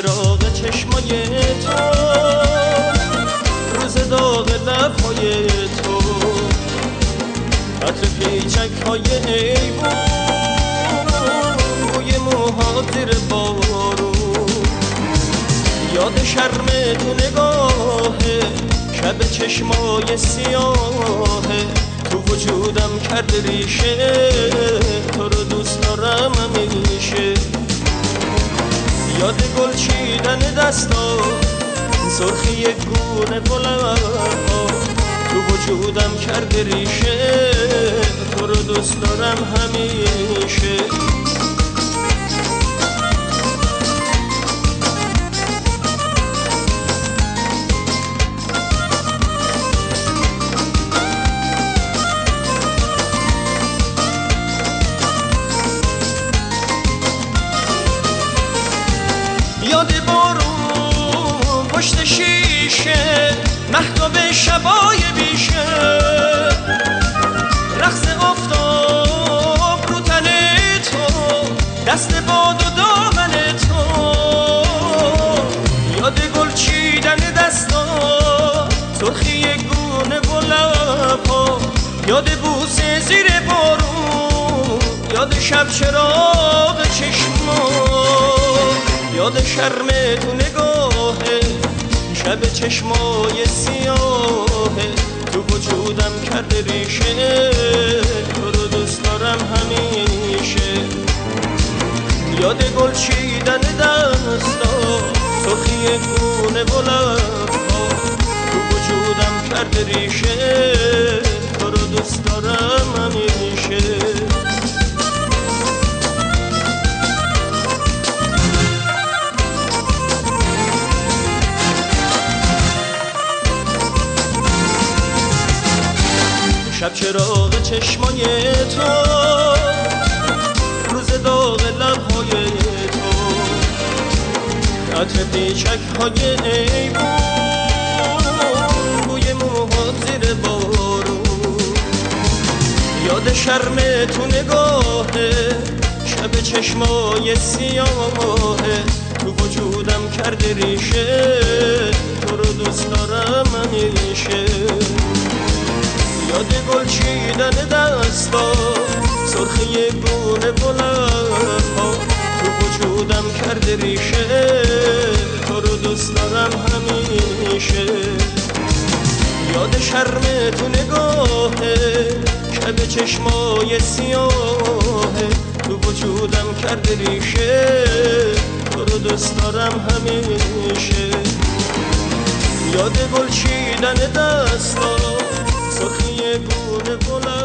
چراغ چشمای تو، روز داغ لبهای تو، عطر پیچک های ایوون، بوی موهات زیر بارون، یاد شرم تو نگاهه، شب چشمای سیاهه، تو وجودم کرده ریشه، تو رو دوست دارم همیشه. یاد گل چیدن دستا، سرخی گونه بلبها، تو وجودم کرده ریشه، تو رو دوست دارم همیشه. یاد بارون پشت شیشه، مهتاب شبای بیشه، رقص آفتاب رو تن تو، دست باد و دامن تو، یاد گل چیدن دستا، سرخی گونه و لبها، یاد بوسه زیر بارون، یاد شب چراغ چشما، یاد شرم تو نگاهه، شب چشمای سیاهه، تو وجودم کرده ریشه، تو رو دوست دارم همیشه. یاد گل چیدن دستا، سرخی گونه و لبها، تو وجودم کرده ریشه، تو رو دوست دارم همیشه. شب چراغ چشمای تو، روز داغ لبهای تو، عطر پیچک های ایوون، بوی موهات زیر بارون، یاد شرم تو نگاهه، شب چشمای سیاهه، تو وجودم کرده ریشه، تو رو دوست دارم همیشه. یاد گل چیدن دستا، سرخی گونه بلبها، تو وجودم کرده ریشه، تو رو دوست دارم همیشه. یاد شرم تو نگاهه، شب چشمای سیاهه، تو وجودم کرده ریشه، تو رو دوست دارم همیشه. یاد گل چیدن دستا، سرخی گونه بلند